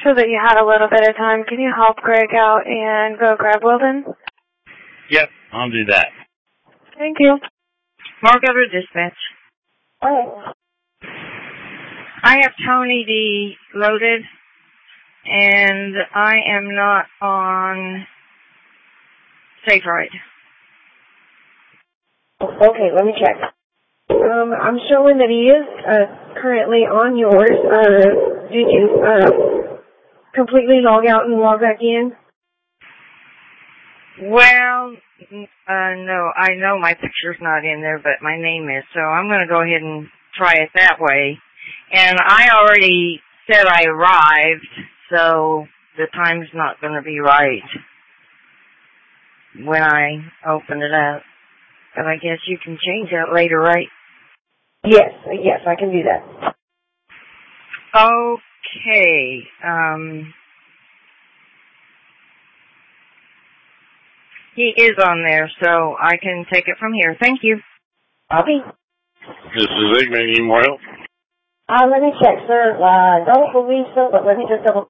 so that you had a little bit of time, can you help Greg out and go grab Wilden? Yep, I'll do that. Thank you. Mark over to dispatch. Oh. I have Tony D loaded, and I am not on Safe Ride. Okay, let me check. I'm showing that he is currently on yours. Did you completely log out and log back in? Well, no, I know my picture's not in there, but my name is, so I'm going to go ahead and try it that way. And I already said I arrived, so the time's not going to be right when I open it up. But I guess you can change that later, right? Yes, I can do that. Okay. He is on there, so I can take it from here. Thank you. Okay. This is Igman. Any more help? Let me check, sir. Don't believe so, but let me just double